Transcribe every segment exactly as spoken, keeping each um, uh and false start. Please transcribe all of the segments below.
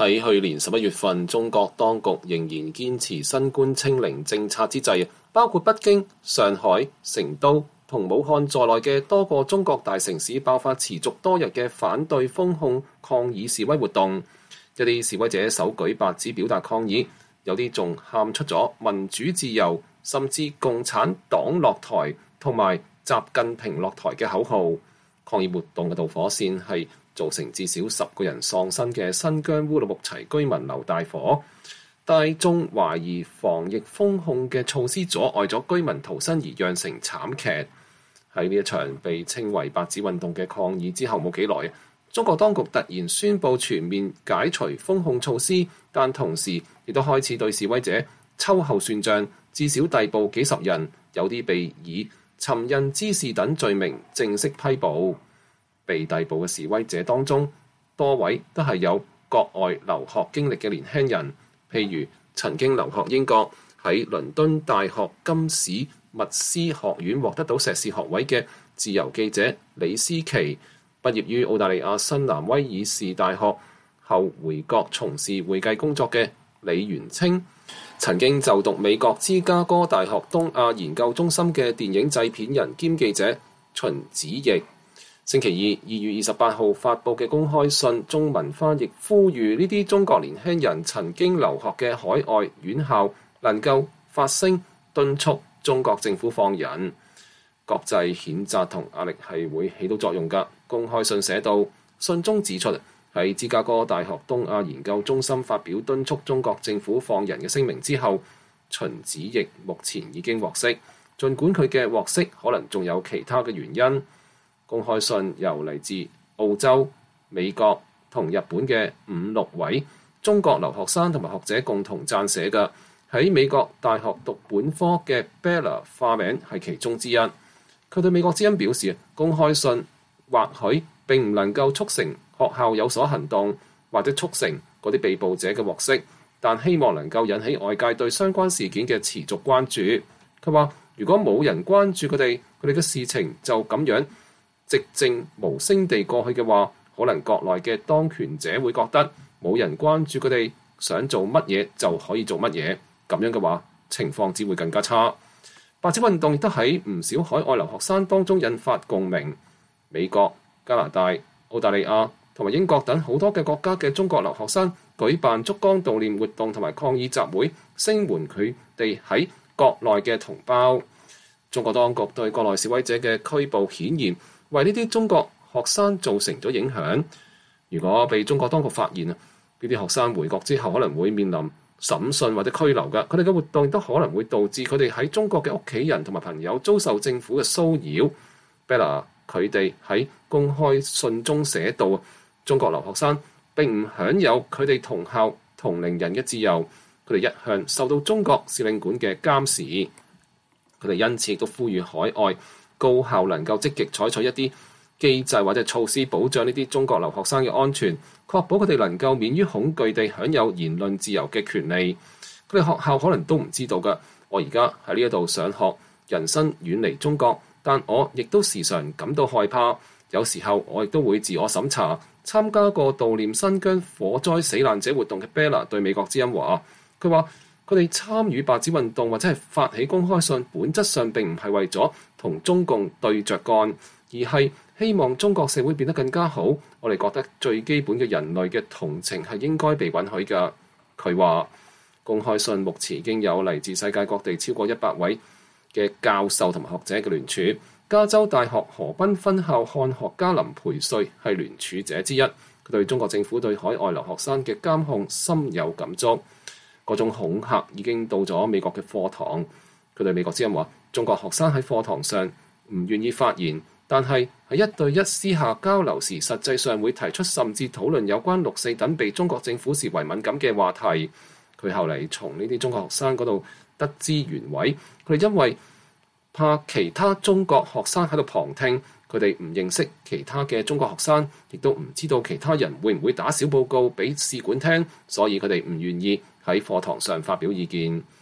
喺去年十一月份，中國當局仍然堅持新冠清零政策之際，包括北京、上海、成都同武漢在內嘅多個中國大城市爆發持續多日嘅反對封控抗議示威活動。一啲示威者手舉白紙表達抗議，有啲仲喊出咗民主自由，甚至共產黨落台同埋習近平落台嘅口號。抗議活動嘅導火線係造成至少十個人喪生嘅新疆烏魯木齊居民樓大火，大眾懷疑防疫封控嘅措施阻礙咗居民逃生而釀成慘劇。喺呢一場被稱為白紙運動嘅抗議之後冇幾耐，中國當局突然宣布全面解除封控措施，但同時亦都開始對示威者秋後算賬，至少逮捕幾十人，有啲被以尋釁滋事等罪名正式批捕。被逮捕嘅示威者當中，多位都係有國外留學經歷嘅年輕人，譬如曾經留學英國喺倫敦大學金史密斯學院獲得到碩士學位嘅自由記者李思琪，畢業於澳大利亞新南威爾士大學後回國從事會計工作嘅李元清，曾經就讀美國芝加哥大學東亞研究中心嘅電影製片人兼記者秦子奕。星期二二月二十八號發布嘅公開信中文翻譯呼籲呢啲中國年輕人曾經留學嘅海外院校能夠發聲敦促中國政府放人。國際譴責同壓力係會起到作用㗎。公開信寫到，信中指出喺芝加哥大學東亞研究中心發表敦促中國政府放人嘅聲明之後，秦子奕目前已經獲釋，儘管佢嘅獲釋可能仲有其他嘅原因。公開信由嚟自澳洲、美國同日本嘅五六位中國留學生同埋學者共同撰寫嘅。喺美國大學讀本科嘅 Bella 化名係其中之一。佢對美國之音表示，公開信或許並唔能夠促成學校有所行動，或者促成嗰啲被捕者嘅獲釋，但希望能夠引起外界對相關事件嘅持續關注。佢話：如果冇人關注佢哋，佢哋嘅事情就咁樣寂靜無聲地過去嘅話，可能國內嘅當權者會覺得冇人關注佢哋，想做乜嘢就可以做乜嘢。咁樣嘅話，情況只會更加差。白紙運動亦都喺唔少海外留學生當中引發共鳴。美國、加拿大、澳大利亞同埋英國等好多嘅國家嘅中國留學生舉辦燭光悼念活動同埋抗議集會，聲援佢哋喺國內嘅同胞。中國當局對國內示威者嘅拘捕，顯然為呢啲中國學生造成咗影響。如果被中國當局發現啊，呢啲學生回國之後可能會面臨審訊或者拘留㗎。佢哋嘅活動亦都可能會導致佢哋喺中國嘅屋企人同埋朋友遭受政府嘅騷擾。Bella 佢哋喺公開信中寫道，中國留學生並唔享有佢哋同校同齡人嘅自由，佢哋一向受到中國使領館嘅監視。佢哋因此亦都呼籲海外高校能夠積極採取一啲機制或者措施，保障呢啲中國留學生嘅安全，確保佢哋能夠免於恐懼地享有言論自由嘅權利。佢哋學校可能都唔知道㗎。我而家喺呢一度上學，人生遠離中國，但我亦都時常感到害怕。有時候我亦都會自我審查。參加過悼念新疆火災死難者活動嘅 Bella 對美國之音話，佢話佢哋參與白紙運動或者係發起公開信，本質上並唔係為咗同中共對着幹，而係希望中國社會變得更加好。我哋覺得最基本嘅人類嘅同情係應該被允許㗎。佢話公開信目前已經有嚟自世界各地超過一百位嘅教授同埋學者嘅聯署。加州大學河濱分校漢學家林培瑞係聯署者之一。佢對中國政府對海外留學生嘅監控深有感觸。嗰種恐嚇已經到咗美國嘅課堂。佢對美國之音話：中國學生喺課堂上唔願意發言，但係喺一對一私下交流時，實際上會提出甚至討論有關六四等被中國政府視為敏感嘅話題。佢後嚟從呢啲中國學生嗰度得知原委，佢哋因為怕其他中國學生喺度旁聽，佢哋唔認識其他嘅中國學生，亦都唔知道其他人會唔會打小報告俾試管聽，所以佢哋唔願意喺課堂上發表意見。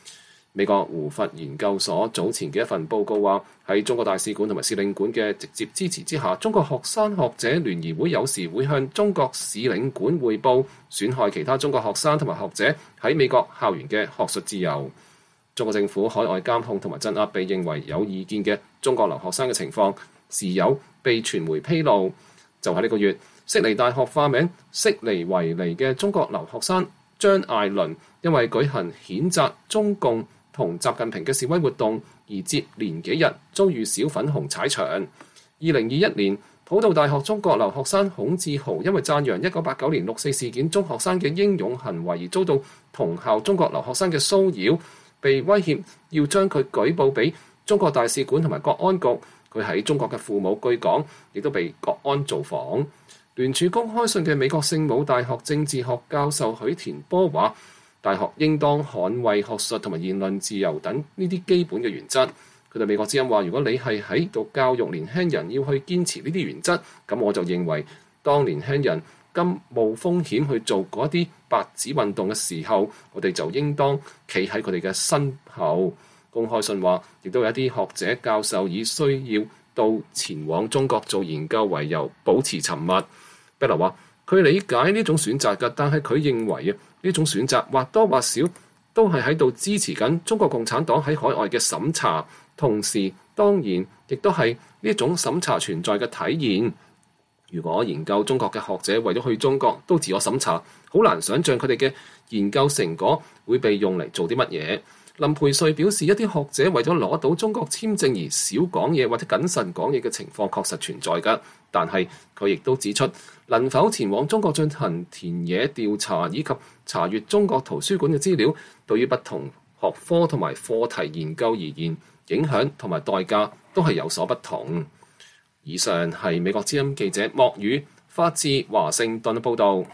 美國胡佛研究所早前嘅一份報告話，喺中國大使館同埋使領館嘅直接支持之下，中國學生學者聯誼會有時會向中國使領館匯報損害其他中國學生同埋學者喺美國校園嘅學術自由。中國政府海外監控同埋鎮壓被認為有意見嘅中國留學生嘅情況，時有被傳媒披露。就喺呢個月，悉尼大學化名悉尼維尼嘅中國留學生張艾倫，因為舉行譴責中共同習近平嘅示威活動而接連幾日遭遇小粉紅踩場。二零二一年，普渡大學中國留學生孔志豪因為讚揚一九八九年六四事件中學生嘅英勇行為而遭到同校中國留學生嘅騷擾，被威脅要將佢舉報俾中國大使館同埋國安局。佢喺中國嘅父母據講亦都被國安造訪。聯署公開信嘅美國聖母大學政治學教授許田波話，大學應當捍衛學術同埋言論自由等呢啲基本嘅原則。佢對美國之音話，如果你係喺度教育年輕人要去堅持呢啲原則，咁我就認為當年輕人咁冒風險去做嗰啲白紙運動嘅時候，我哋就應當企喺佢哋嘅身後。公開信話，亦都有一啲學者教授以需要到前往中國做研究為由保持沉默。貝勒話，佢理解呢種選擇嘅，但係佢認為啊，呢種選擇或多或少都係喺度支持緊中國共產黨喺海外嘅審查，同時當然亦都係呢種審查存在嘅體現。如果研究中國嘅學者為咗去中國都自我審查，好難想像佢哋嘅研究成果會被用嚟做啲乜嘢。林培瑞表示，一啲學者為咗攞到中國簽證而少講嘢或者謹慎講嘢嘅情況確實存在㗎，但係佢亦都指出，能否前往中國進行田野調查以及查閱中國圖書館嘅資料，對於不同學科同埋課題研究而言，影響同埋代價都係有所不同。以上係美國之音記者莫宇發自華盛頓報導。